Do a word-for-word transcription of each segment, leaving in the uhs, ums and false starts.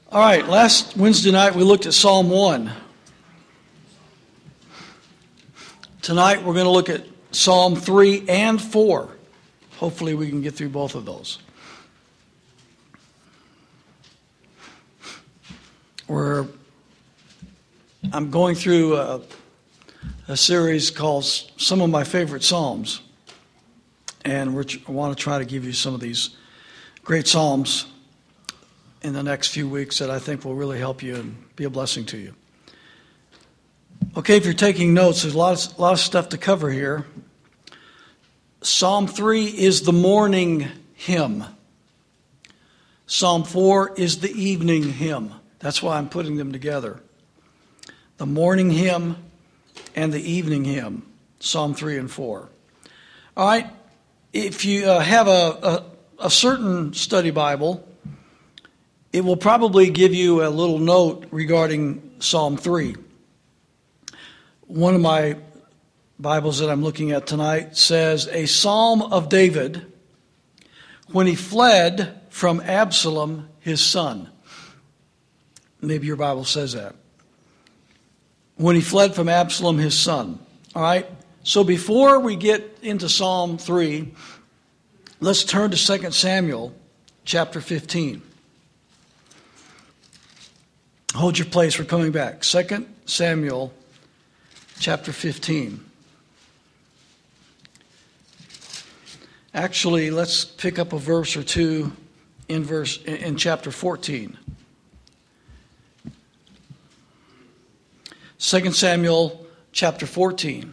All right, last Wednesday night we looked at Psalm one. Tonight we're going to look at Psalm three and four. Hopefully we can get through both of those. We're, I'm going through a, a series called Some of My Favorite Psalms. And we're, I want to try to give you some of these great Psalms in the next few weeks that I think will really help you and be a blessing to you. Okay, if you're taking notes, there's a lot of, a lot of stuff to cover here. Psalm three is the morning hymn. Psalm four is the evening hymn. That's why I'm putting them together. The morning hymn and the evening hymn, Psalm three and four. All right, if you uh, have a, a, a certain study Bible, it will probably give you a little note regarding Psalm three. One of my Bibles that I'm looking at tonight says, a psalm of David when he fled from Absalom, his son. Maybe your Bible says that. When he fled from Absalom, his son. All right? So before we get into Psalm three, let's turn to Second Samuel chapter fifteen. Hold your place, we're coming back. Second Samuel chapter fifteen. Actually, let's pick up a verse or two in verse in chapter fourteen. Second Samuel chapter fourteen.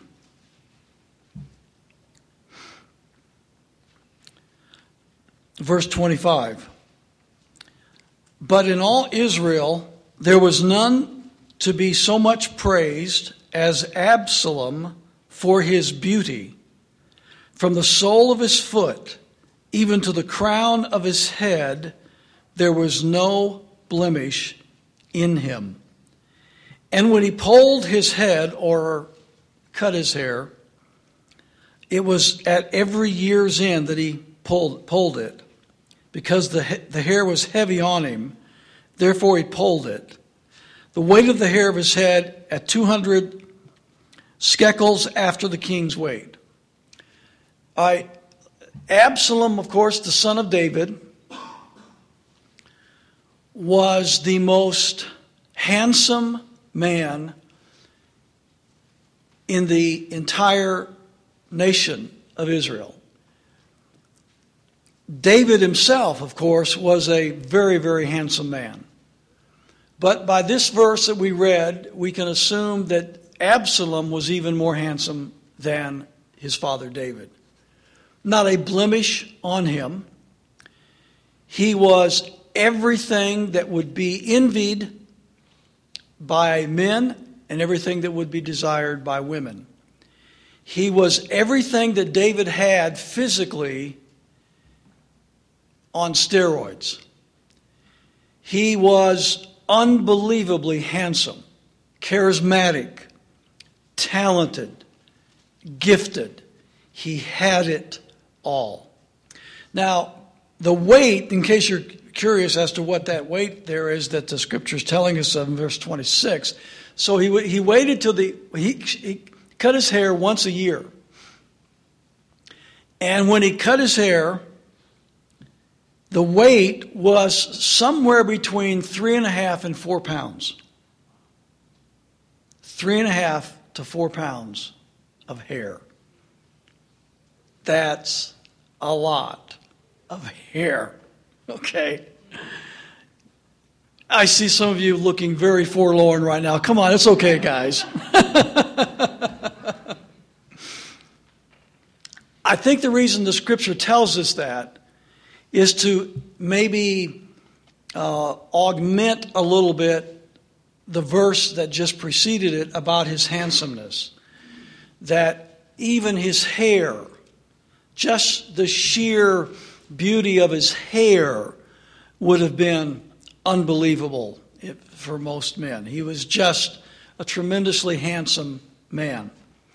Verse twenty-five. But in all Israel there was none to be so much praised as Absalom for his beauty. From the sole of his foot even to the crown of his head, there was no blemish in him. And when he polled his head or cut his hair, it was at every year's end that he pulled, pulled it, because the, the hair was heavy on him. Therefore he pulled it. The weight of the hair of his head at two hundred shekels after the king's weight. I, Absalom, of course, the son of David, was the most handsome man in the entire nation of Israel. David himself, of course, was a very, very handsome man. But by this verse that we read, we can assume that Absalom was even more handsome than his father David. Not a blemish on him. He was everything that would be envied by men and everything that would be desired by women. He was everything that David had physically on steroids. He was unbelievably handsome, charismatic, talented, gifted. He had it all. Now, the weight, in case you're curious as to what that weight there is that the scripture is telling us of in verse twenty-six. So he he waited till the, he, he cut his hair once a year. And when he cut his hair, the weight was somewhere between three and a half and four pounds. Three and a half to four pounds of hair. That's a lot of hair. Okay? I see some of you looking very forlorn right now. Come on, it's okay, guys. I think the reason the scripture tells us that is to maybe uh, augment a little bit the verse that just preceded it about his handsomeness. That even his hair, just the sheer beauty of his hair would have been unbelievable for most men. He was just a tremendously handsome man.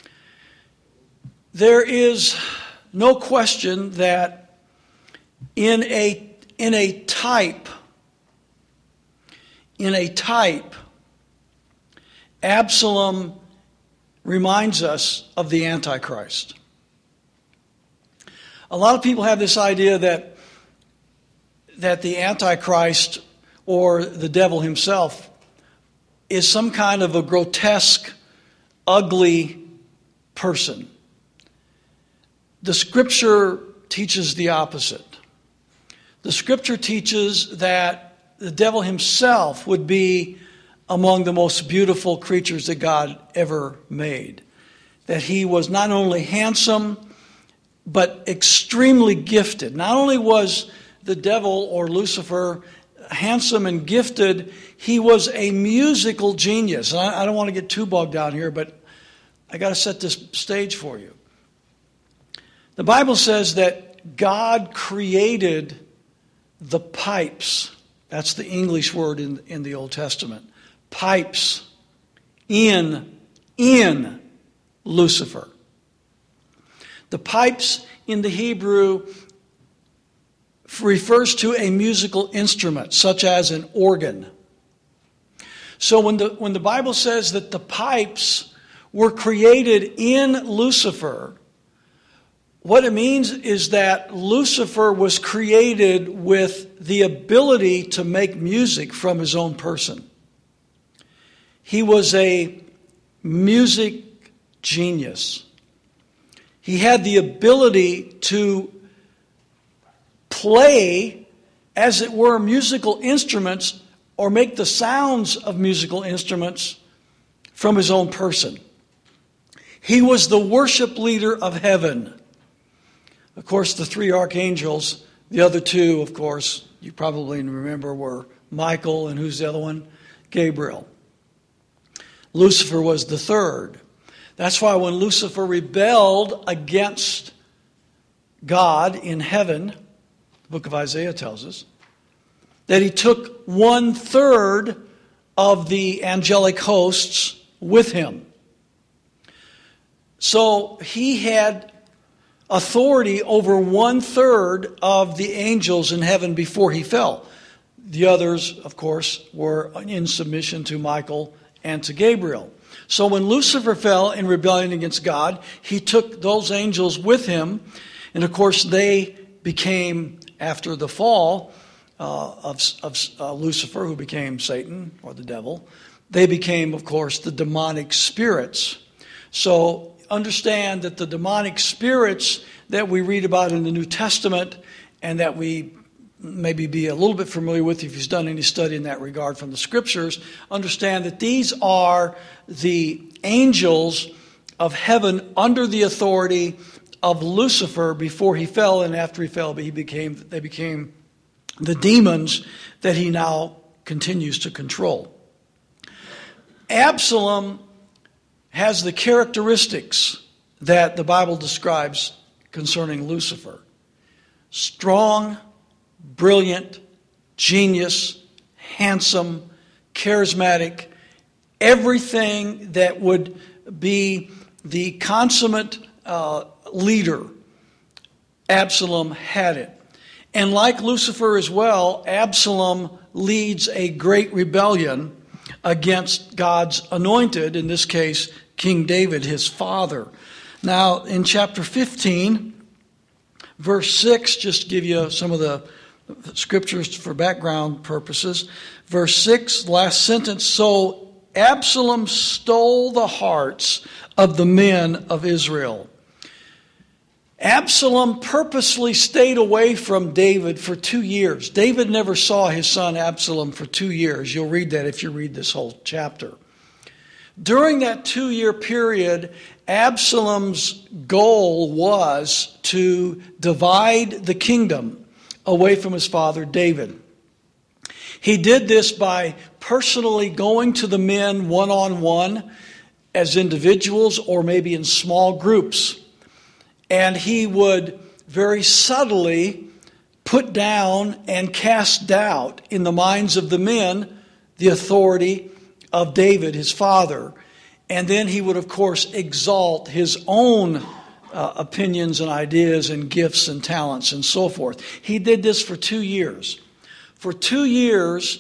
There is no question that in a in a type, in a type, Absalom reminds us of the Antichrist. A lot of people have this idea that, that the Antichrist or the devil himself is some kind of a grotesque, ugly person. The Scripture teaches the opposite. The Scripture teaches that the devil himself would be among the most beautiful creatures that God ever made. That he was not only handsome, but extremely gifted. Not only was the devil or Lucifer handsome and gifted, he was a musical genius. And I, I don't want to get too bogged down here, but I got to set this stage for you. The Bible says that God created the pipes. That's the English word in, in the Old Testament. Pipes in, in Lucifer. The pipes in the Hebrew refers to a musical instrument, such as an organ. So when the, when the Bible says that the pipes were created in Lucifer, what it means is that Lucifer was created with the ability to make music from his own person. He was a music genius. He had the ability to play, as it were, musical instruments or make the sounds of musical instruments from his own person. He was the worship leader of heaven. Of course, the three archangels, the other two, of course, you probably remember, were Michael and who's the other one? Gabriel. Lucifer was the third. That's why when Lucifer rebelled against God in heaven, the book of Isaiah tells us, that he took one third of the angelic hosts with him. So he had authority over one third of the angels in heaven before he fell. The others, of course, were in submission to Michael and to Gabriel. So when Lucifer fell in rebellion against God, he took those angels with him. And of course, they became, after the fall uh, of, of uh, Lucifer, who became Satan or the devil, they became, of course, the demonic spirits. So understand that the demonic spirits that we read about in the New Testament and that we maybe be a little bit familiar with if you've done any study in that regard from the Scriptures, understand that these are the angels of heaven under the authority of Lucifer before he fell, and after he fell, he became they became the demons that he now continues to control. Absalom has the characteristics that the Bible describes concerning Lucifer. Strong, brilliant, genius, handsome, charismatic, everything that would be the consummate uh, leader. Absalom had it. And like Lucifer as well, Absalom leads a great rebellion against God's anointed, in this case, King David, his father. Now, in chapter fifteen, verse six, just to give you some of the scriptures for background purposes. Verse six, last sentence. So Absalom stole the hearts of the men of Israel. Absalom purposely stayed away from David for two years. David never saw his son Absalom for two years. You'll read that if you read this whole chapter. During that two-year period, Absalom's goal was to divide the kingdom away from his father David. He did this by personally going to the men one-on-one as individuals or maybe in small groups. And he would very subtly put down and cast doubt in the minds of the men the authority of David, his father. And then he would, of course, exalt his own uh, opinions and ideas and gifts and talents and so forth. He did this for two years. For two years,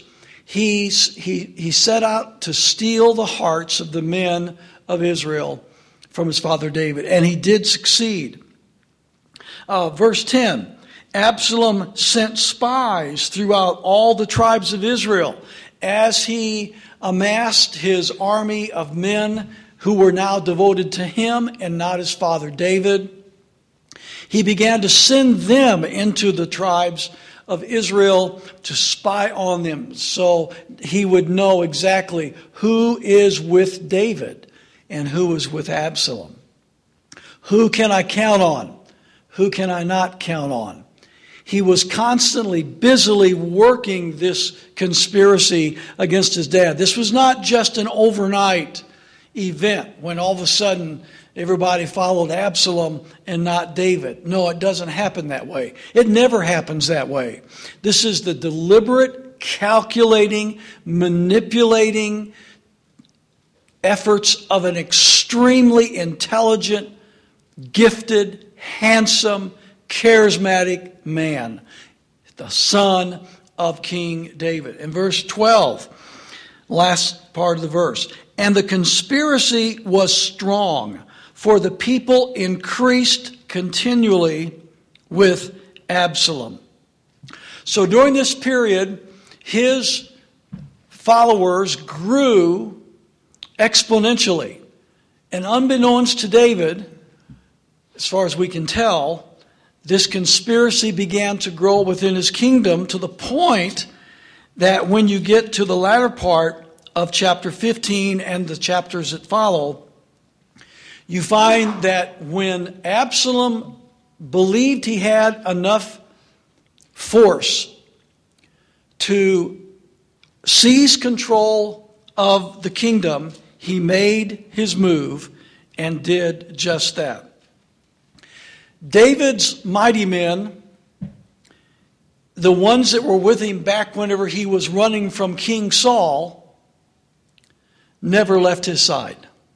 he, he, he set out to steal the hearts of the men of Israel from his father David, and he did succeed. Uh, verse ten, Absalom sent spies throughout all the tribes of Israel as he amassed his army of men who were now devoted to him and not his father David. He began to send them into the tribes of Israel to spy on them so he would know exactly who is with David and who is with Absalom. Who can I count on? Who can I not count on? He was constantly, busily working this conspiracy against his dad. This was not just an overnight event when all of a sudden everybody followed Absalom and not David. No, it doesn't happen that way. It never happens that way. This is the deliberate, calculating, manipulating efforts of an extremely intelligent, gifted, handsome, charismatic man, the son of King David. In verse twelve, last part of the verse, and the conspiracy was strong, for the people increased continually with Absalom. So during this period, his followers grew exponentially. And unbeknownst to David, as far as we can tell, this conspiracy began to grow within his kingdom to the point that when you get to the latter part of chapter fifteen and the chapters that follow, you find that when Absalom believed he had enough force to seize control of the kingdom, he made his move and did just that. David's mighty men, the ones that were with him back whenever he was running from King Saul, never left his side.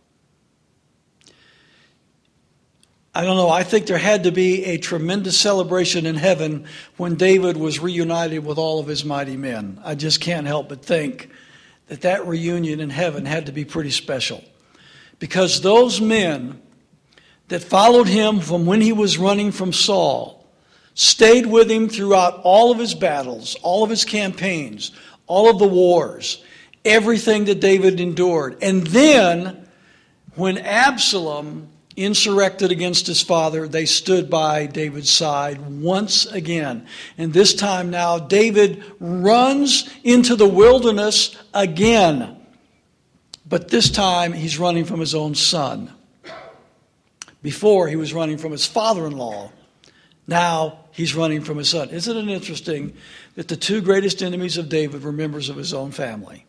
I don't know, I think there had to be a tremendous celebration in heaven when David was reunited with all of his mighty men. I just can't help but think that that reunion in heaven had to be pretty special. Because those men that followed him from when he was running from Saul stayed with him throughout all of his battles, all of his campaigns, all of the wars, everything that David endured. And then, when Absalom insurrected against his father, they stood by David's side once again. And this time now, David runs into the wilderness again. But this time, he's running from his own son. Before, he was running from his father-in-law. Now, he's running from his son. Isn't it interesting that the two greatest enemies of David were members of his own family?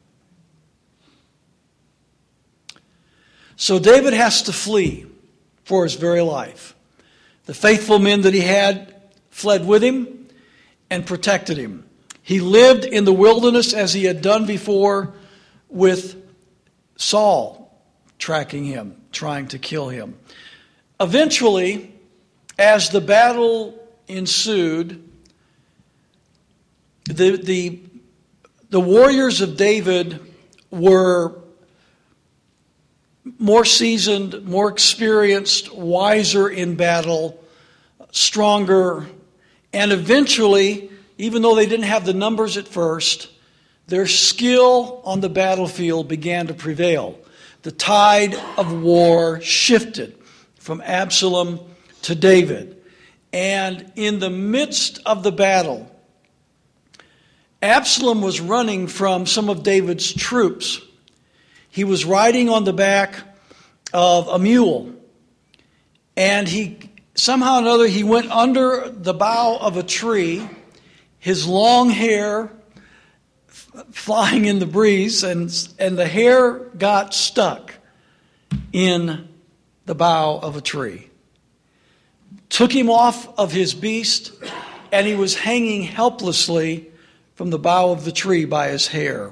So David has to flee for his very life. The faithful men that he had fled with him and protected him. He lived in the wilderness as he had done before with Saul tracking him, trying to kill him. Eventually, as the battle ensued, the, the, the warriors of David were more seasoned, more experienced, wiser in battle, stronger, and eventually, even though they didn't have the numbers at first, their skill on the battlefield began to prevail. The tide of war shifted from Absalom to David. And in the midst of the battle, Absalom was running from some of David's troops. He was riding on the back of a mule. And he somehow or another, he went under the bough of a tree, his long hair f- flying in the breeze, and, and the hair got stuck in the bough of a tree. Took him off of his beast, and he was hanging helplessly from the bough of the tree by his hair.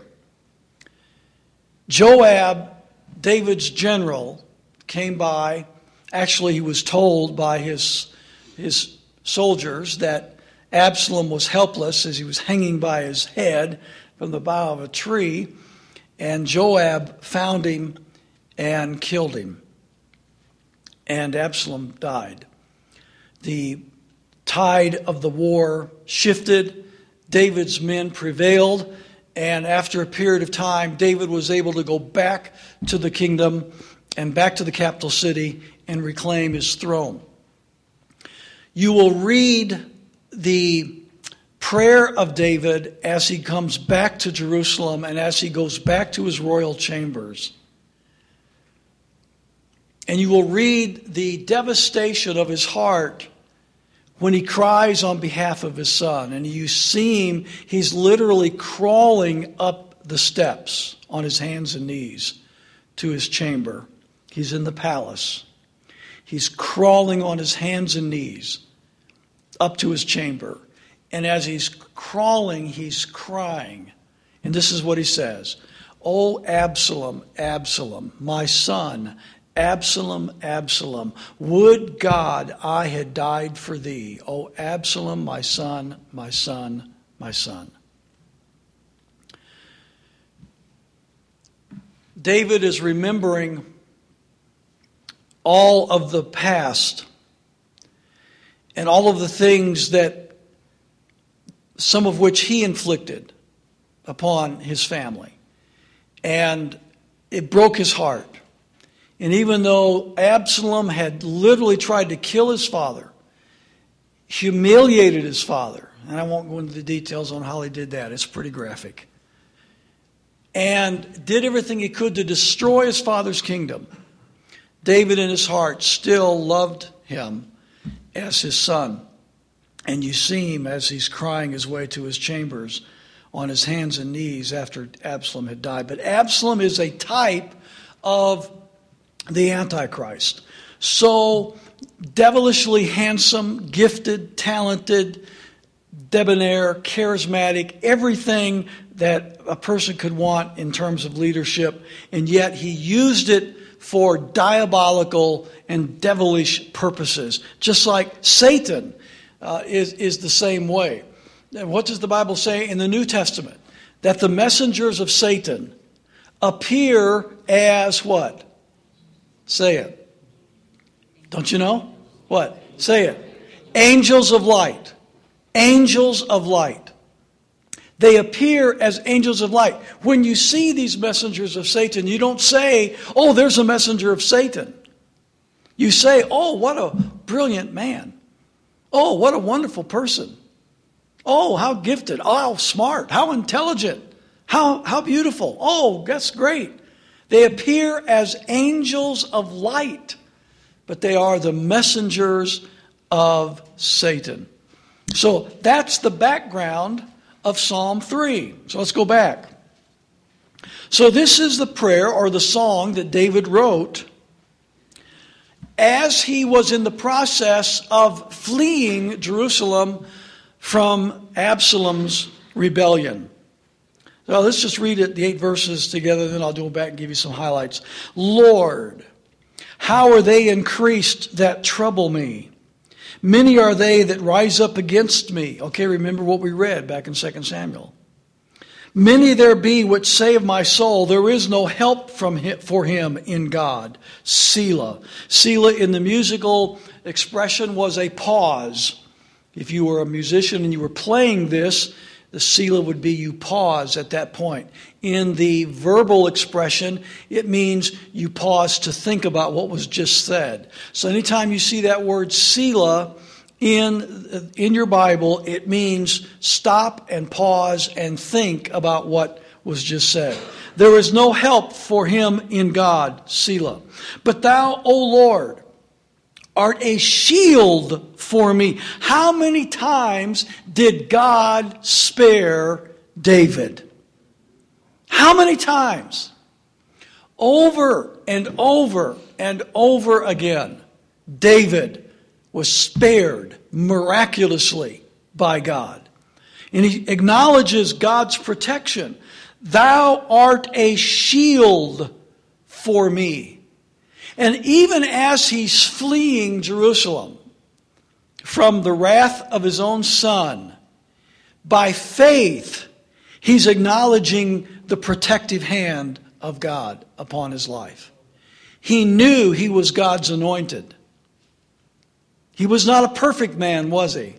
Joab, David's general, came by. Actually, he was told by his, his soldiers that Absalom was helpless as he was hanging by his head from the bough of a tree, and Joab found him and killed him. And Absalom died. The tide of the war shifted. David's men prevailed. And after a period of time, David was able to go back to the kingdom and back to the capital city and reclaim his throne. You will read the prayer of David as he comes back to Jerusalem and as he goes back to his royal chambers. And you will read the devastation of his heart when he cries on behalf of his son. And you see him, he's literally crawling up the steps on his hands and knees to his chamber. He's in the palace. He's crawling on his hands and knees up to his chamber. And as he's crawling, he's crying. And this is what he says. "O Absalom, Absalom, my son, Absalom, Absalom, would God I had died for thee. O Absalom, my son, my son, my son." David is remembering all of the past and all of the things that, some of which he inflicted upon his family. And it broke his heart. And even though Absalom had literally tried to kill his father, humiliated his father, and I won't go into the details on how he did that, it's pretty graphic, and did everything he could to destroy his father's kingdom, David in his heart still loved him as his son. And you see him as he's crying his way to his chambers on his hands and knees after Absalom had died. But Absalom is a type of the Antichrist. So devilishly handsome, gifted, talented, debonair, charismatic, everything that a person could want in terms of leadership. And yet he used it for diabolical and devilish purposes. Just like Satan uh, is, is the same way. And what does the Bible say in the New Testament? That the messengers of Satan appear as what? Say it. Don't you know? What? Say it. Angels of light. Angels of light. They appear as angels of light. When you see these messengers of Satan, you don't say, "Oh, there's a messenger of Satan." You say, "Oh, what a brilliant man. Oh, what a wonderful person. Oh, how gifted. Oh, how smart. How intelligent. How, how beautiful. Oh, that's great." They appear as angels of light, but they are the messengers of Satan. So that's the background of Psalm three. So let's go back. So this is the prayer or the song that David wrote as he was in the process of fleeing Jerusalem from Absalom's rebellion. So let's just read it, the eight verses together, then I'll do it back and give you some highlights. "Lord, how are they increased that trouble me? Many are they that rise up against me." Okay, remember what we read back in Second Samuel. "Many there be which say of my soul, there is no help from him, for him in God. Selah." Selah in the musical expression was a pause. If you were a musician and you were playing this, the Selah would be you pause at that point. In the verbal expression, it means you pause to think about what was just said. So anytime you see that word Selah in, in your Bible, it means stop and pause and think about what was just said. "There is no help for him in God, Selah. But thou, O Lord, art a shield for me." How many times did God spare David? How many times? Over and over and over again, David was spared miraculously by God. And he acknowledges God's protection. "Thou art a shield for me." And even as he's fleeing Jerusalem from the wrath of his own Son. By faith, he's acknowledging the protective hand of God upon his life. He knew he was God's anointed. He was not a perfect man, was he?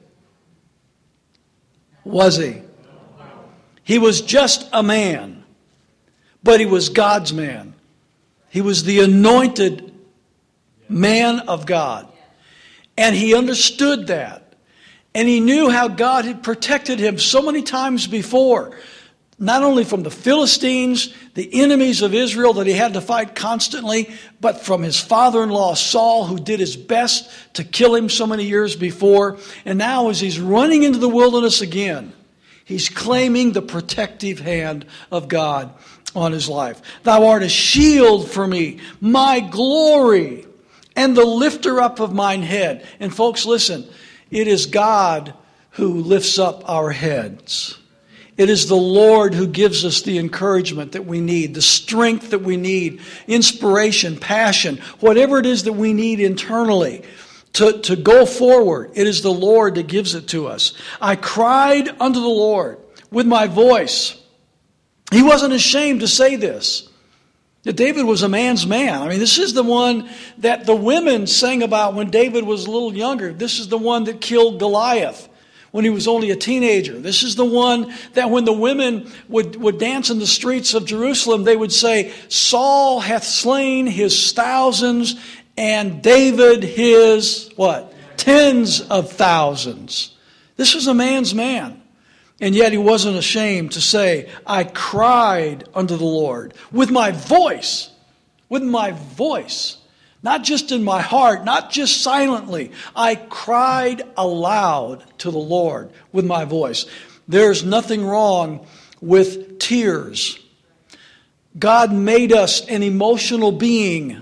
Was he? He was just a man, but he was God's man. He was the anointed man of God. And he understood that. And he knew how God had protected him so many times before. Not only from the Philistines, the enemies of Israel that he had to fight constantly, but from his father-in-law Saul, who did his best to kill him so many years before. And now as he's running into the wilderness again, he's claiming the protective hand of God on his life. Thou art a shield for me, my glory, and the lifter up of mine head. And folks, listen, it is God who lifts up our heads. It is the Lord who gives us the encouragement that we need, the strength that we need, inspiration, passion, whatever it is that we need internally to, to go forward. It is the Lord that gives it to us. I cried unto the Lord with my voice. He wasn't ashamed to say this, that David was a man's man. I mean, this is the one that the women sang about when David was a little younger. This is the one that killed Goliath when he was only a teenager. This is the one that when the women would, would dance in the streets of Jerusalem, they would say, Saul hath slain his thousands and David his, what? Tens of thousands. This was a man's man. And yet he wasn't ashamed to say, I cried unto the Lord with my voice, with my voice. Not just in my heart, not just silently. I cried aloud to the Lord with my voice. There's nothing wrong with tears. God made us an emotional being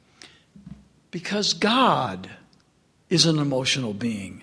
because God is an emotional being.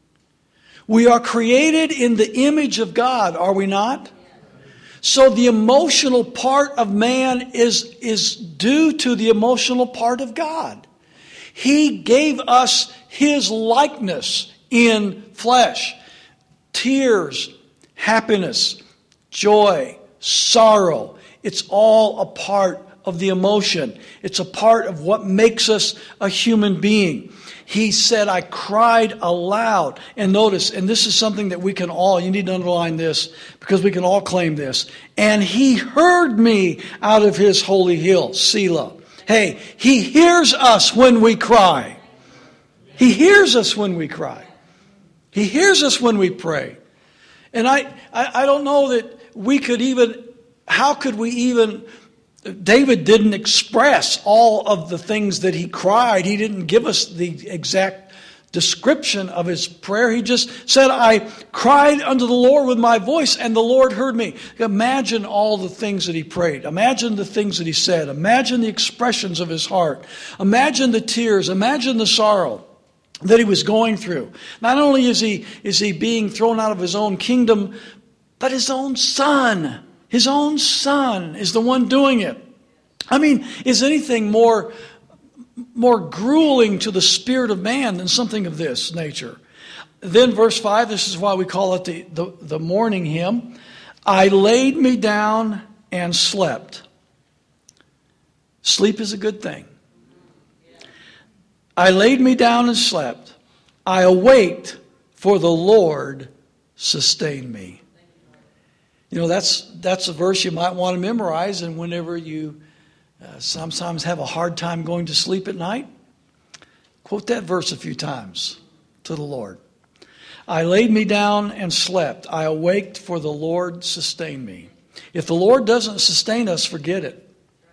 We are created in the image of God, are we not? So the emotional part of man is, is due to the emotional part of God. He gave us His likeness in flesh. Tears, happiness, joy, sorrow. It's all a part of the emotion. It's a part of what makes us a human being. He said, I cried aloud. And notice, and this is something that we can all, you need to underline this, because we can all claim this. And He heard me out of His holy hill, Selah. Hey, He hears us when we cry. He hears us when we cry. He hears us when we pray. And I, I, I don't know that we could even, how could we even... David didn't express all of the things that he cried. He didn't give us the exact description of his prayer. He just said, I cried unto the Lord with my voice, and the Lord heard me. Imagine all the things that he prayed. Imagine the things that he said. Imagine the expressions of his heart. Imagine the tears. Imagine the sorrow that he was going through. Not only is he, is he being thrown out of his own kingdom, but his own son. His own son is the one doing it. I mean, is anything more, more grueling to the spirit of man than something of this nature? Then verse five, this is why we call it the, the, the morning hymn. I laid me down and slept. Sleep is a good thing. I laid me down and slept. I awaked, for the Lord sustained me. You know, that's that's a verse you might want to memorize, and whenever you uh, sometimes have a hard time going to sleep at night, quote that verse a few times to the Lord. I laid me down and slept. I awaked, for the Lord sustained me. If the Lord doesn't sustain us, forget it.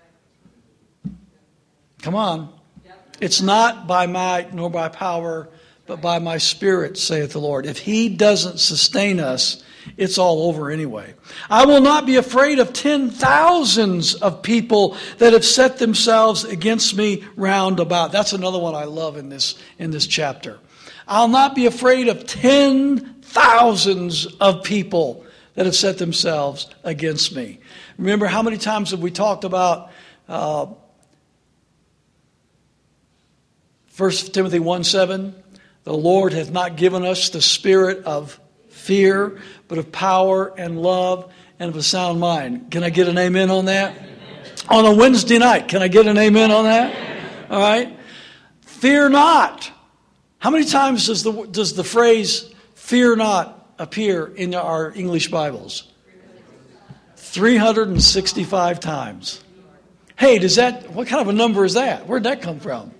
Come on. It's not by might nor by power, but by my Spirit, saith the Lord. If He doesn't sustain us, it's all over anyway. I will not be afraid of ten thousands of people that have set themselves against me round about. That's another one I love in this, in this chapter. I'll not be afraid of ten thousands of people that have set themselves against me. Remember, how many times have we talked about uh, First Timothy one seven? The Lord hath not given us the spirit of fear, but of power and love and of a sound mind. Can I get an amen on that? Amen. On a Wednesday night, can I get an amen on that? Amen. All right. Fear not. How many times does the does the phrase "fear not" appear in our English Bibles? three hundred sixty-five times. Hey, does that? What kind of a number is that? Where'd that come from?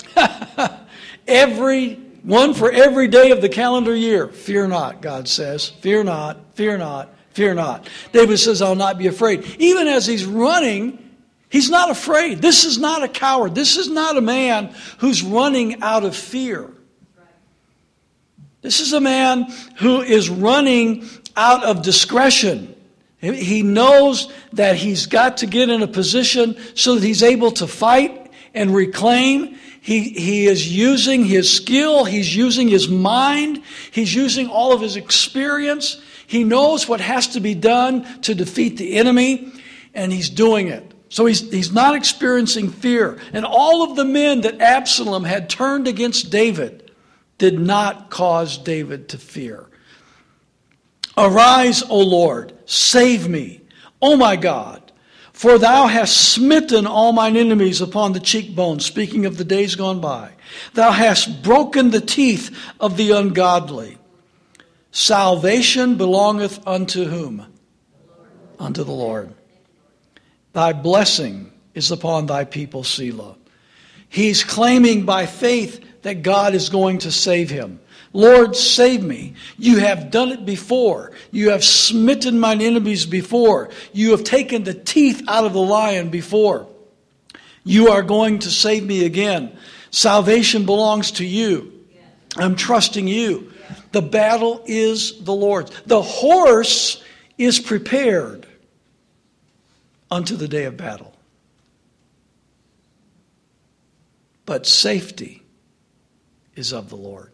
Every one for every day of the calendar year. Fear not, God says. Fear not. Fear not. Fear not. David says, "I'll not be afraid." Even as he's running, he's not afraid. This is not a coward. This is not a man who's running out of fear. This is a man who is running out of discretion. He knows that he's got to get in a position so that he's able to fight and reclaim. He, he is using his skill. He's using his mind. He's using all of his experience. He knows what has to be done to defeat the enemy, and he's doing it. So he's, he's not experiencing fear. And all of the men that Absalom had turned against David did not cause David to fear. Arise, O Lord, save me, O my God, for thou hast smitten all mine enemies upon the cheekbone, speaking of the days gone by. Thou hast broken the teeth of the ungodly. Salvation belongeth unto whom? Unto the Lord. Thy blessing is upon thy people, Selah. He's claiming by faith that God is going to save him. Lord, save me. You have done it before. You have smitten mine enemies before. You have taken the teeth out of the lion before. You are going to save me again. Salvation belongs to you. I'm trusting you. The battle is the Lord's. The horse is prepared unto the day of battle. But safety is of the Lord.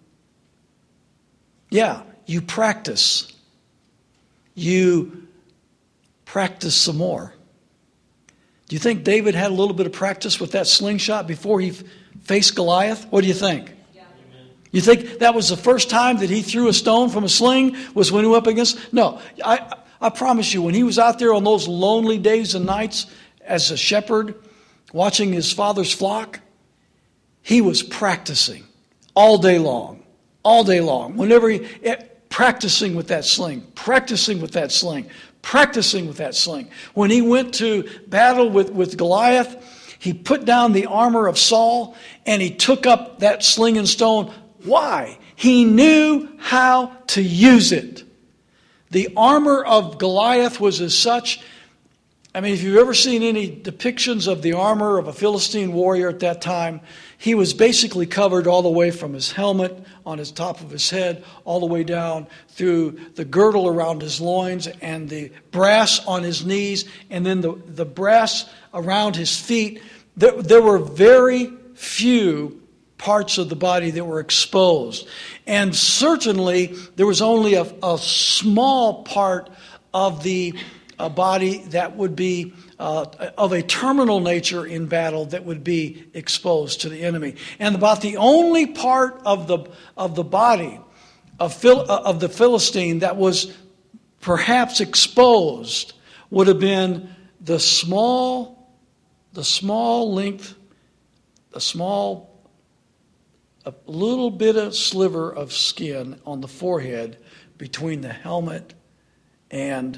Yeah, you practice. You practice some more. Do you think David had a little bit of practice with that slingshot before he faced Goliath? What do you think? Yeah. You think that was the first time that he threw a stone from a sling was when he went up against? No, I, I promise you, when he was out there on those lonely days and nights as a shepherd watching his father's flock, he was practicing all day long, all day long. Whenever he, practicing with that sling, practicing with that sling, practicing with that sling. When he went to battle with, with Goliath, he put down the armor of Saul and he took up that sling and stone. Why? He knew how to use it. The armor of Goliath was as such. I mean, if you've ever seen any depictions of the armor of a Philistine warrior at that time, he was basically covered all the way from his helmet on his top of his head, all the way down through the girdle around his loins and the brass on his knees, and then the, the brass around his feet. There, there were very few parts of the body that were exposed. And certainly there was only a, a small part of the a body that would be uh, of a terminal nature in battle that would be exposed to the enemy. And about the only part of the of the body of, Phil, of the Philistine that was perhaps exposed would have been the small, the small length, the small, a little bit of sliver of skin on the forehead between the helmet and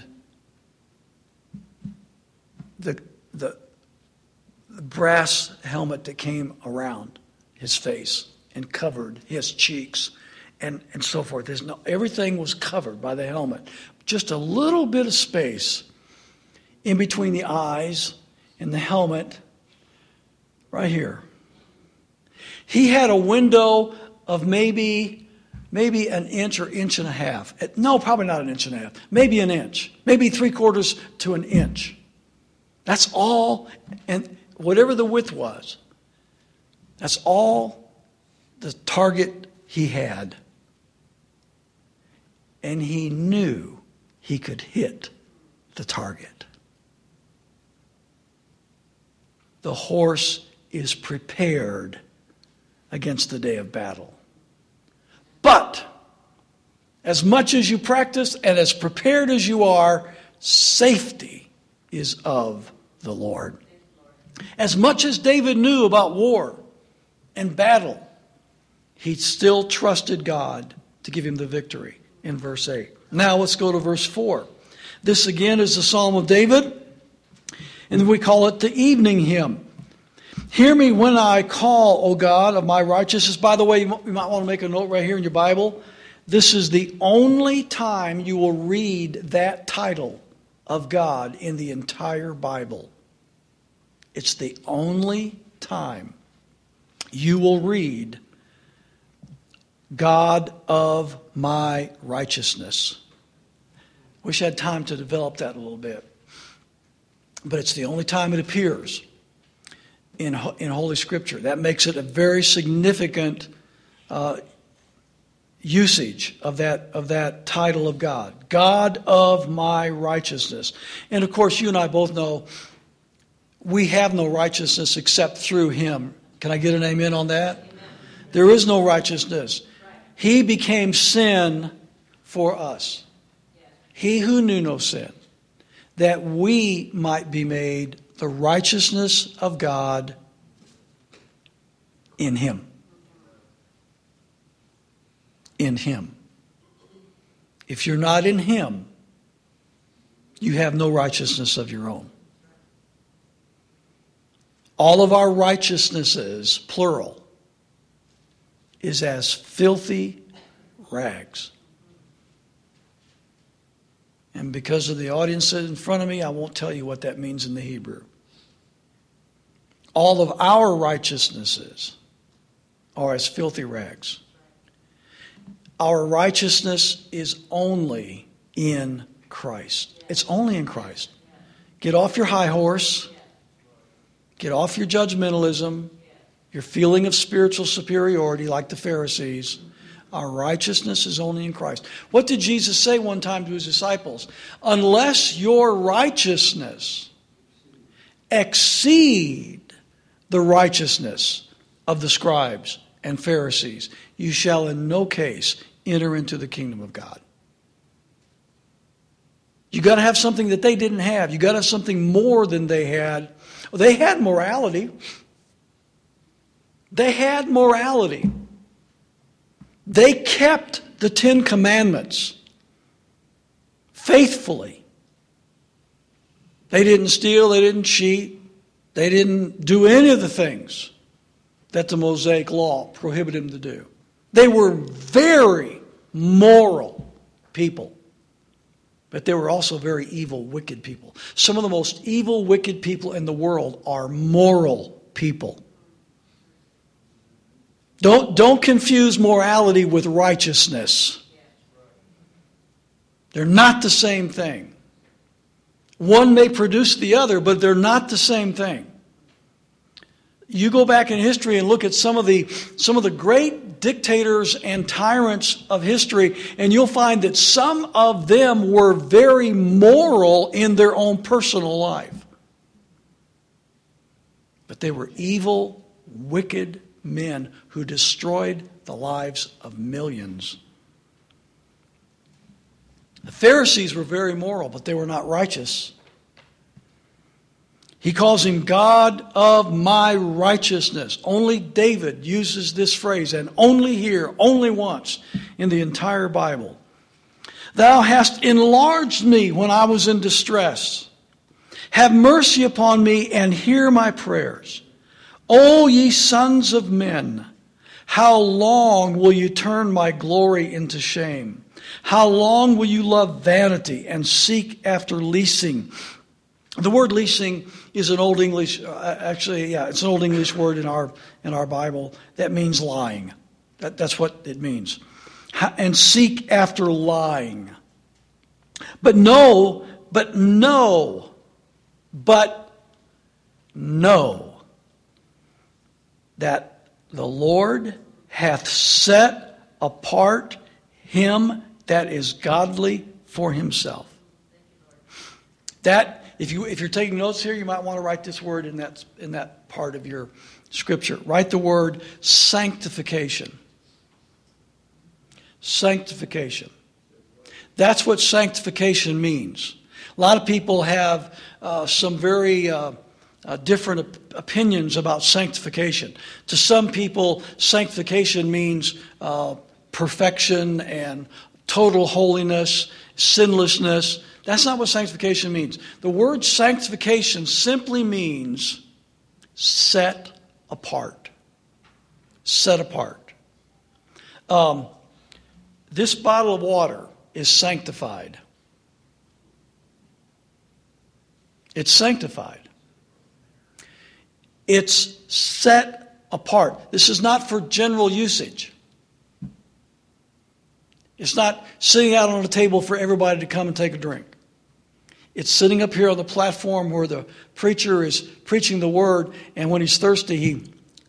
The, the the brass helmet that came around his face and covered his cheeks and, and so forth. There's no, everything was covered by the helmet. Just a little bit of space in between the eyes and the helmet right here. He had a window of maybe maybe an inch or inch and a half. No, probably not an inch and a half. Maybe an inch. Maybe three quarters to an inch. That's all, and whatever the width was, that's all the target he had. And he knew he could hit the target. The horse is prepared against the day of battle. But as much as you practice and as prepared as you are, safety is of the Lord. As much as David knew about war and battle, he still trusted God to give him the victory in verse eight. Now let's go to verse four. This again is the Psalm of David, and we call it the evening hymn. Hear me when I call, O God, of my righteousness. By the way, you might want to make a note right here in your Bible. This is the only time you will read that title of God in the entire Bible. It's the only time you will read God of my righteousness. Wish I had time to develop that a little bit. But it's the only time it appears in, in Holy Scripture. That makes it a very significant uh, usage of that, of that title of God. God of my righteousness. And of course, you and I both know we have no righteousness except through Him. Can I get an amen on that? Amen. There is no righteousness. He became sin for us. He who knew no sin, that we might be made the righteousness of God in Him. In Him. If you're not in Him, you have no righteousness of your own. All of our righteousnesses, plural, is as filthy rags. And because of the audience in front of me, I won't tell you what that means in the Hebrew. All of our righteousnesses are as filthy rags. Our righteousness is only in Christ. It's only in Christ. Get off your high horse. Get off your judgmentalism, your feeling of spiritual superiority like the Pharisees. Our righteousness is only in Christ. What did Jesus say one time to His disciples? Unless your righteousness exceed the righteousness of the scribes and Pharisees, you shall in no case enter into the kingdom of God. You got to have something that they didn't have. You got to have something more than they had. Well, they had morality. They had morality. They kept the Ten Commandments faithfully. They didn't steal, they didn't cheat, they didn't do any of the things that the Mosaic Law prohibited them to do. They were very moral people. But they were also very evil, wicked people. Some of the most evil, wicked people in the world are moral people. Don't, don't confuse morality with righteousness. They're not the same thing. One may produce the other, but they're not the same thing. You go back in history and look at some of the some of the great dictators and tyrants of history, and you'll find that some of them were very moral in their own personal life. But they were evil, wicked men who destroyed the lives of millions. The Pharisees were very moral, but they were not righteous. He calls him God of my righteousness. Only David uses this phrase, and only here, only once in the entire Bible. Thou hast enlarged me when I was in distress. Have mercy upon me and hear my prayers. O ye sons of men, how long will you turn my glory into shame? How long will you love vanity and seek after leasing? The word leasing is an old English, uh, actually, yeah, it's an old English word in our in our Bible that means lying. That, that's what it means. And seek after lying. But no, but no, but know that the Lord hath set apart him that is godly for himself. That If you if you're taking notes here, you might want to write this word in that in that part of your scripture. Write the word sanctification. Sanctification. That's what sanctification means. A lot of people have uh, some very uh, uh, different op- opinions about sanctification. To some people, sanctification means uh, perfection and total holiness, sinlessness. That's not what sanctification means. The word sanctification simply means set apart. Set apart. Um, this bottle of water is sanctified. It's sanctified. It's set apart. This is not for general usage. It's not sitting out on a table for everybody to come and take a drink. It's sitting up here on the platform where the preacher is preaching the word, and when he's thirsty, he...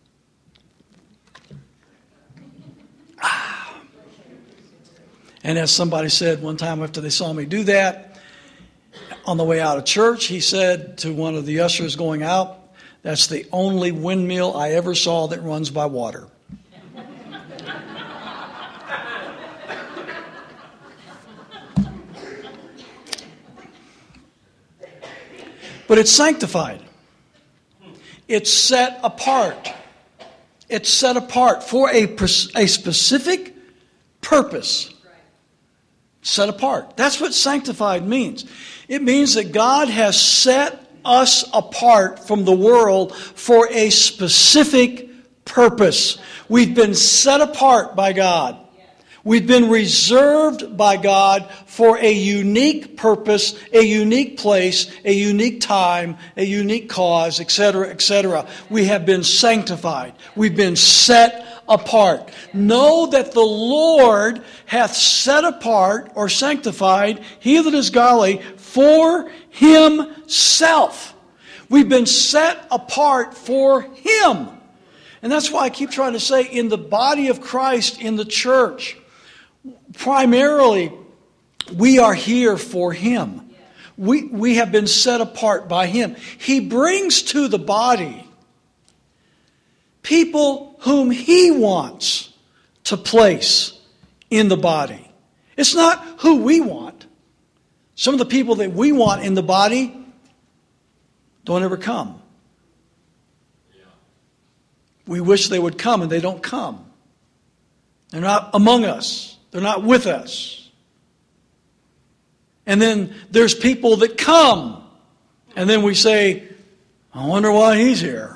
Ah. And as somebody said one time after they saw me do that, on the way out of church, he said to one of the ushers going out, "That's the only windmill I ever saw that runs by water." But it's sanctified. It's set apart. It's set apart for a, a specific purpose. Set apart. That's what sanctified means. It means that God has set us apart from the world for a specific purpose. We've been set apart by God. We've been reserved by God for a unique purpose, a unique place, a unique time, a unique cause, et cetera, et cetera. We have been sanctified. We've been set apart. Know that the Lord hath set apart or sanctified he that is godly for himself. We've been set apart for him. And that's why I keep trying to say, in the body of Christ, in the church, primarily, we are here for him. We, we have been set apart by him. He brings to the body people whom he wants to place in the body. It's not who we want. Some of the people that we want in the body don't ever come. We wish they would come, and they don't come. They're not among us. They're not with us. And then there's people that come, and then we say, "I wonder why he's here."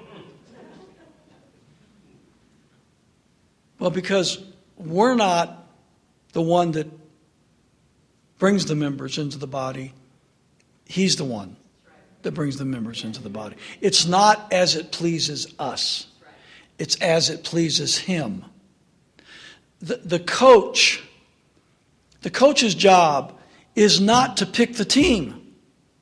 Well, because we're not the one that brings the members into the body. He's the one that brings the members into the body. It's not as it pleases us. It's as it pleases him. The, the coach, the coach's job is not to pick the team.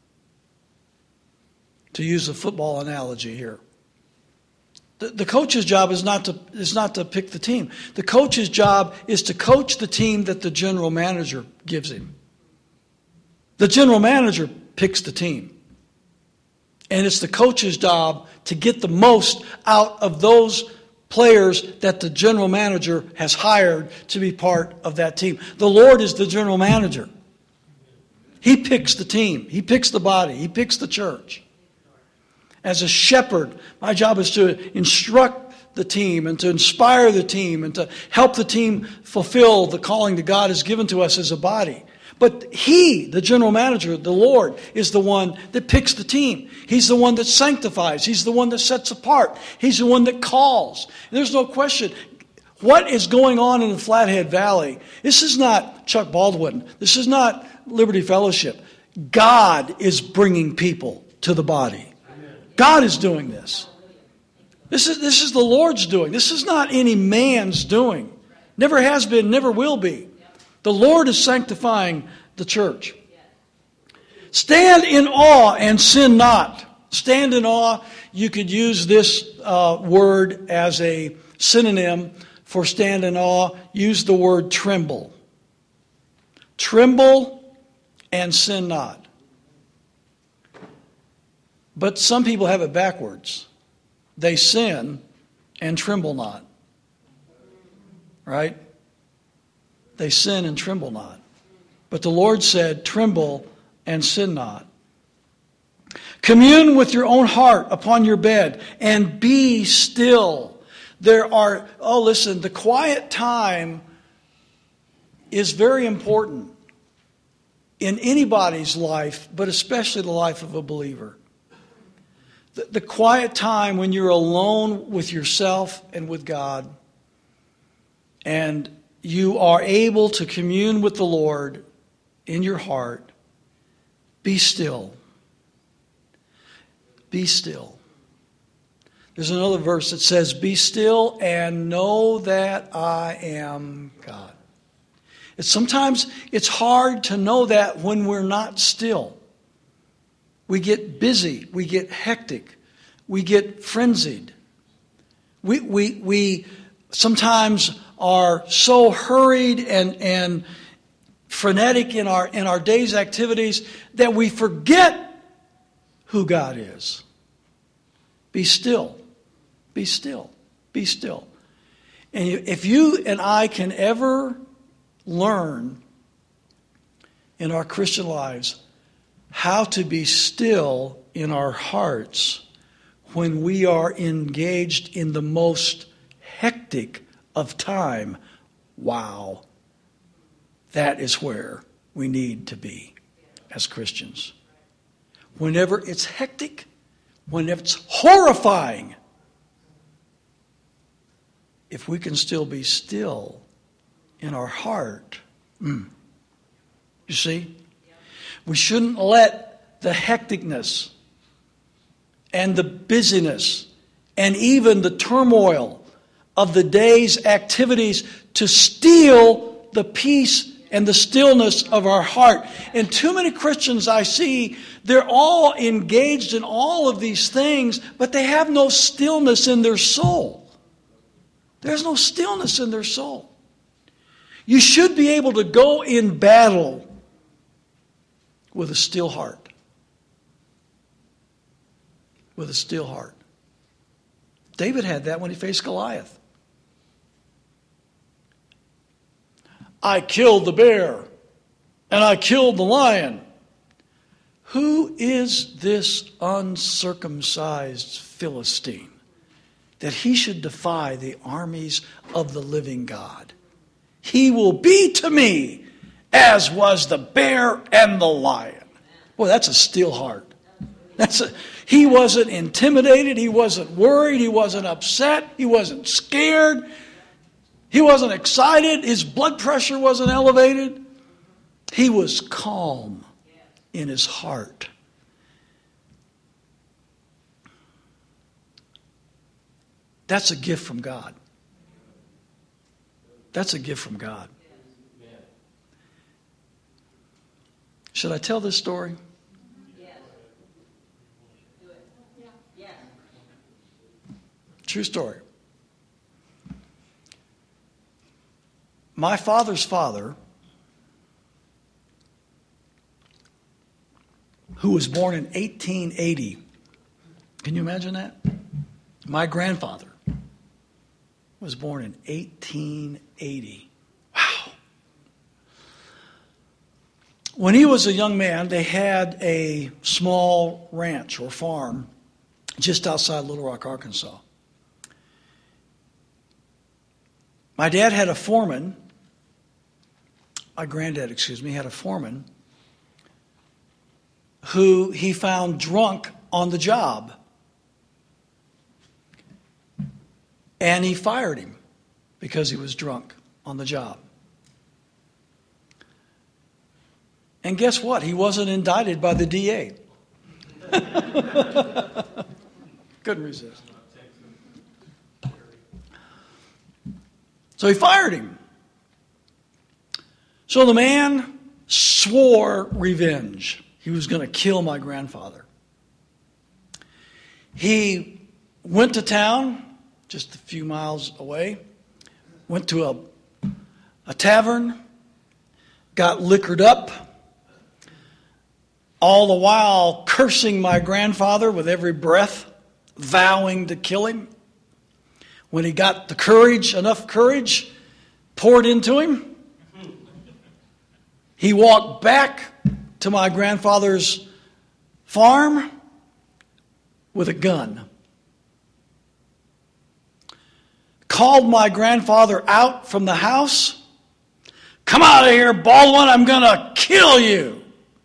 To use a football analogy here. The, the coach's job is not to is not to pick the team. The coach's job is to coach the team that the general manager gives him. The general manager picks the team. And it's the coach's job to get the most out of those players that the general manager has hired to be part of that team. The Lord is the general manager. He picks the team. He picks the body. He picks the church. As a shepherd, my job is to instruct the team and to inspire the team and to help the team fulfill the calling that God has given to us as a body. But he, the general manager, the Lord, is the one that picks the team. He's the one that sanctifies. He's the one that sets apart. He's the one that calls. And there's no question. What is going on in the Flathead Valley? This is not Chuck Baldwin. This is not Liberty Fellowship. God is bringing people to the body. God is doing this. This is, this is the Lord's doing. This is not any man's doing. Never has been, never will be. The Lord is sanctifying the church. Stand in awe and sin not. Stand in awe. You could use this uh, word as a synonym for stand in awe. Use the word tremble. Tremble and sin not. But some people have it backwards. They sin and tremble not. Right? they sin and tremble not. But the Lord said, tremble and sin not. Commune with your own heart upon your bed and be still. There are, oh listen, the quiet time is very important in anybody's life, but especially the life of a believer. The, the quiet time when you're alone with yourself and with God, and you are able to commune with the Lord in your heart. Be still. Be still. There's another verse that says, be still and know that I am God. It's sometimes it's hard to know that when we're not still. We get busy. We get hectic. We get frenzied. We, we, we sometimes are so hurried and, and frenetic in our, in our day's activities that we forget who God is. Be still. Be still. Be still. And if you and I can ever learn in our Christian lives how to be still in our hearts when we are engaged in the most hectic of time, wow, that is where we need to be as Christians. Whenever it's hectic, whenever it's horrifying, if we can still be still in our heart, mm, you see, we shouldn't let the hecticness and the busyness and even the turmoil of the day's activities to steal the peace and the stillness of our heart. And too many Christians I see, they're all engaged in all of these things, but they have no stillness in their soul. There's no stillness in their soul. You should be able to go in battle with a still heart. With a still heart. David had that when he faced Goliath. I killed the bear and I killed the lion. Who is this uncircumcised Philistine that he should defy the armies of the living God? He will be to me as was the bear and the lion. Boy, that's a still heart. That's a, he wasn't intimidated. He wasn't worried. He wasn't upset. He wasn't scared. He wasn't excited. His blood pressure wasn't elevated. He was calm in his heart. That's a gift from God. That's a gift from God. Should I tell this story? True story. My father's father, who was born in eighteen eighty, can you imagine that? My grandfather was born in eighteen eighty. Wow. When he was a young man, they had a small ranch or farm just outside Little Rock, Arkansas. My dad had a foreman, my granddad, excuse me, had a foreman who he found drunk on the job. And he fired him because he was drunk on the job. And guess what? He wasn't indicted by the D A. Couldn't resist. So he fired him. So the man swore revenge. He was going to kill my grandfather. He went to town, just a few miles away, went to a, a tavern, got liquored up, all the while cursing my grandfather with every breath, vowing to kill him. When he got the courage, enough courage poured into him, He walked back to my grandfather's farm with a gun. Called my grandfather out from the house. Come out of here, Baldwin, I'm going to kill you.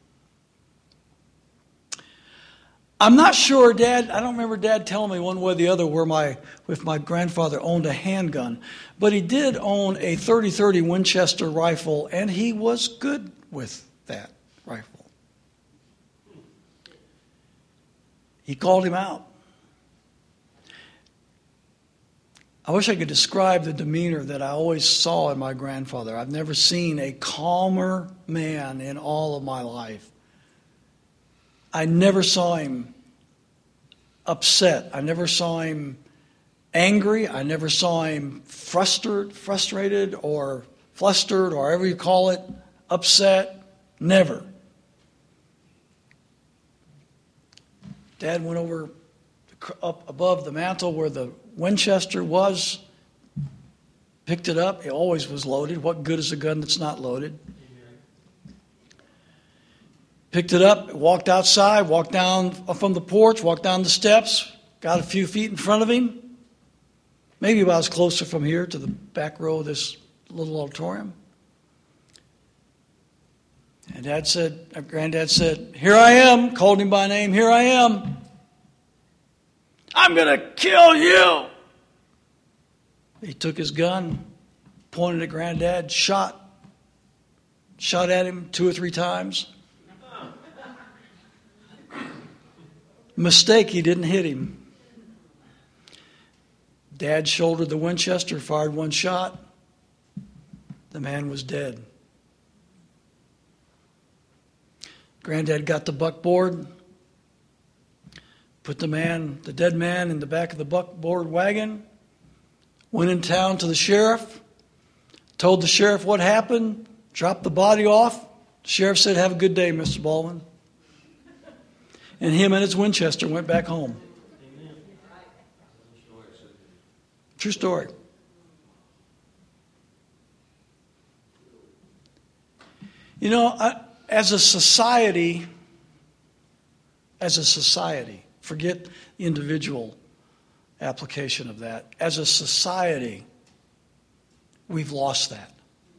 I'm not sure, Dad, I don't remember Dad telling me one way or the other where my, if my grandfather owned a handgun, but he did own a thirty thirty Winchester rifle, and he was good with that rifle. He called him out. I wish I could describe the demeanor that I always saw in my grandfather. I've never seen a calmer man in all of my life. I never saw him upset. I never saw him angry. I never saw him frustrated, frustrated or flustered or however you call it, upset. Never. Dad went over up above the mantle where the Winchester was, picked it up. It always was loaded. What good is a gun that's not loaded? Picked it up, walked outside, walked down from the porch, walked down the steps, got a few feet in front of him. Maybe about as closer from here to the back row of this little auditorium. And Dad said, Granddad said, "Here I am," called him by name, "Here I am. I'm going to kill you." He took his gun, pointed at Granddad, shot, shot at him two or three times. Mistake, he didn't hit him. Dad shouldered the Winchester, fired one shot. The man was dead. Granddad got the buckboard, put the man, the dead man, in the back of the buckboard wagon, went in town to the sheriff, told the sheriff what happened, dropped the body off. The sheriff said, "Have a good day, Mister Baldwin." And him and his Winchester went back home. Amen. True story. You know, I, as a society, as a society, forget the individual application of that. As a society, we've lost that.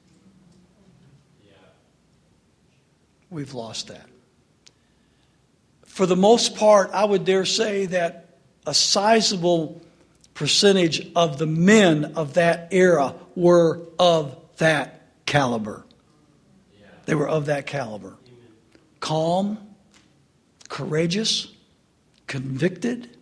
We've lost that. For the most part, I would dare say that a sizable percentage of the men of that era were of that caliber. They were of that caliber. Calm, courageous, convicted.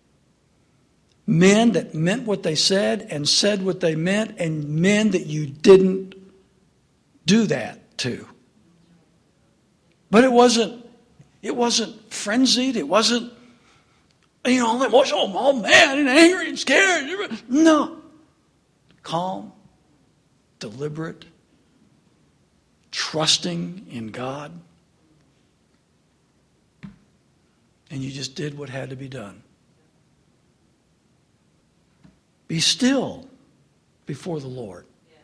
Men that meant what they said and said what they meant, and men that you didn't do that to. But it wasn't It wasn't frenzied. It wasn't, you know, it was all, all mad and angry and scared. No. Calm, deliberate, trusting in God. And you just did what had to be done. Be still before the Lord.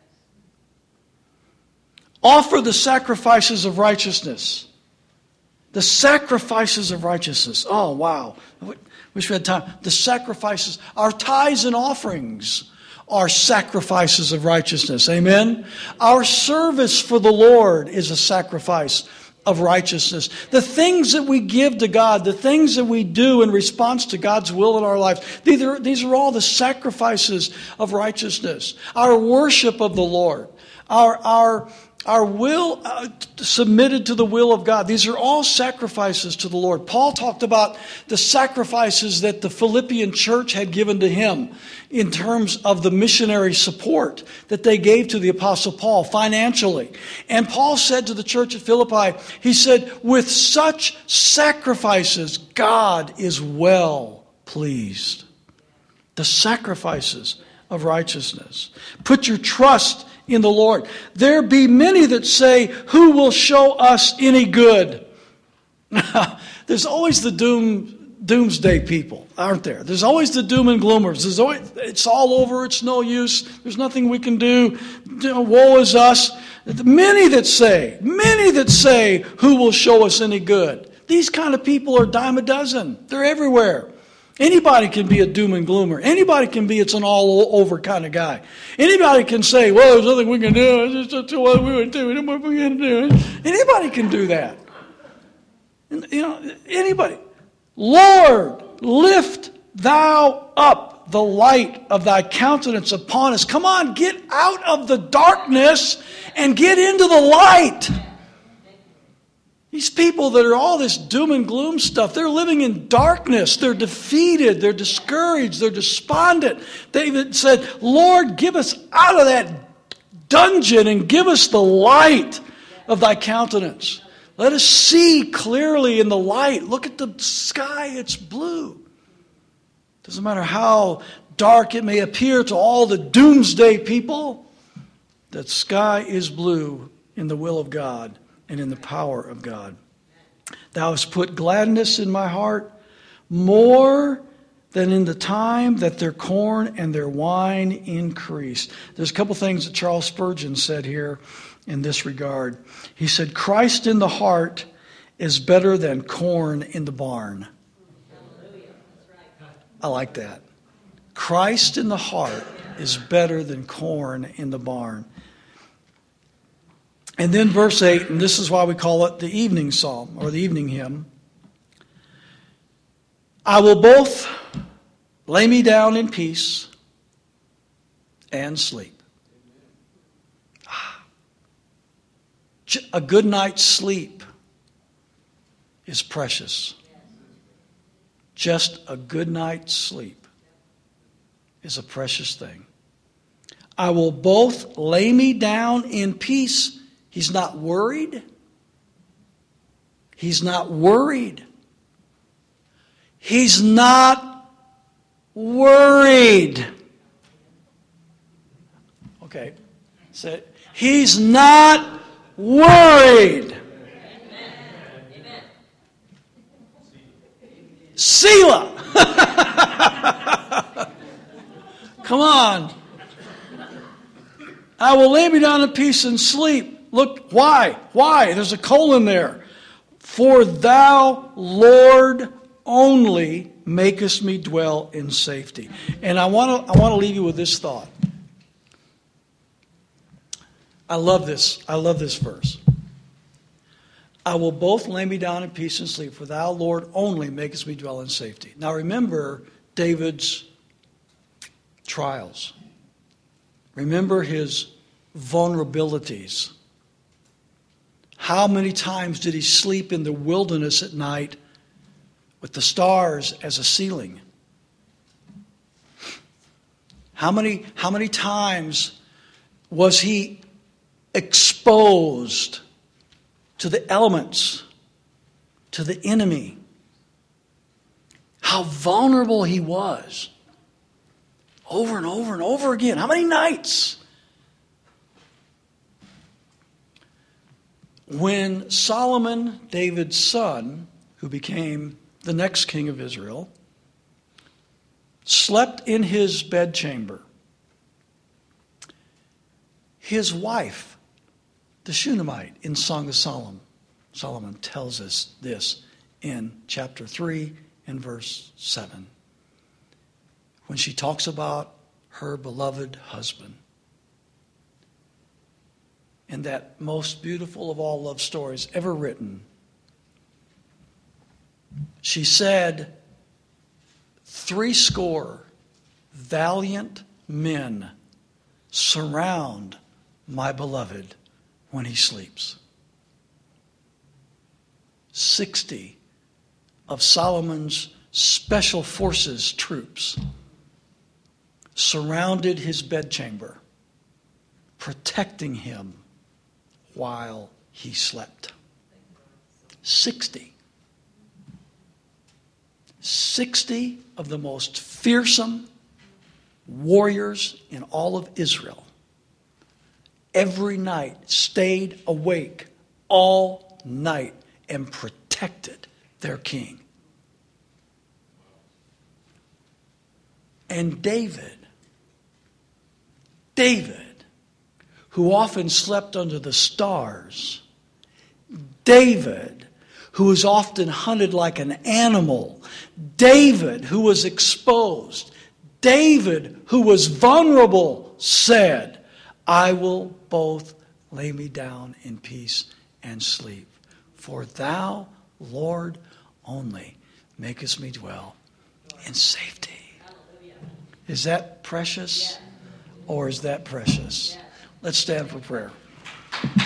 Offer the sacrifices of righteousness. The sacrifices of righteousness. Oh, wow. Wish we had time. The sacrifices, our tithes and offerings are sacrifices of righteousness. Amen? Our service for the Lord is a sacrifice of righteousness. The things that we give to God, the things that we do in response to God's will in our lives, these are, these are all the sacrifices of righteousness. Our worship of the Lord, our, our, our will uh, submitted to the will of God. These are all sacrifices to the Lord. Paul talked about the sacrifices that the Philippian church had given to him in terms of the missionary support that they gave to the Apostle Paul financially. And Paul said to the church at Philippi, he said, with such sacrifices, God is well pleased. The sacrifices of righteousness. Put your trust in the Lord. There be many that say, who will show us any good? There's always the doom, doomsday people, aren't there? There's always the doom and gloomers. There's always, it's all over. It's no use. There's nothing we can do. You know, woe is us. Many that say, many that say, who will show us any good? These kind of people are a dime a dozen. They're everywhere. Anybody can be a doom and gloomer. Anybody can be it's an all over kind of guy. Anybody can say, well, there's nothing we can do. It's just what we would do. What we can do. Anybody can do that. You know, anybody. Lord, lift thou up the light of thy countenance upon us. Come on, get out of the darkness and get into the light. These people that are all this doom and gloom stuff, they're living in darkness. They're defeated. They're discouraged. They're despondent. David said, Lord, give us out of that dungeon and give us the light of thy countenance. Let us see clearly in the light. Look at the sky. It's blue. Doesn't matter how dark it may appear to all the doomsday people, that sky is blue in the will of God and in the power of God. Thou hast put gladness in my heart more than in the time that their corn and their wine increased. There's a couple things that Charles Spurgeon said here in this regard. He said, Christ in the heart is better than corn in the barn. I like that. Christ in the heart is better than corn in the barn. And then verse eight, and this is why we call it the evening psalm or the evening hymn. I will both lay me down in peace and sleep. A good night's sleep is precious. Just a good night's sleep is a precious thing. I will both lay me down in peace. He's not worried. He's not worried. He's not worried. Okay. So he's not worried. Selah. Come on. I will lay me down in peace and sleep. Look, why? Why? There's a colon there. For thou, Lord, only makest me dwell in safety. And I want to I want to leave you with this thought. I love this. I love this verse. I will both lay me down in peace and sleep, for thou, Lord, only makest me dwell in safety. Now remember David's trials. Remember his vulnerabilities. How many times did he sleep in the wilderness at night with the stars as a ceiling? How many, how many times was he exposed to the elements, to the enemy? How vulnerable he was. Over and over and over again. How many nights? When Solomon, David's son, who became the next king of Israel, slept in his bedchamber, his wife, the Shunammite, in Song of Solomon, Solomon tells us this in chapter three and verse seven. When she talks about her beloved husband. And that most beautiful of all love stories ever written. She said, three score valiant men surround my beloved when he sleeps. Sixty of Solomon's special forces troops surrounded his bedchamber, protecting him while he slept. Sixty. Sixty of the most fearsome warriors in all of Israel every night stayed awake all night and protected their king. And David, David, who often slept under the stars. David, who was often hunted like an animal. David, who was exposed. David, who was vulnerable, said, I will both lay me down in peace and sleep. For thou, Lord, only makest me dwell in safety. Is that precious or is that precious? Let's stand for prayer.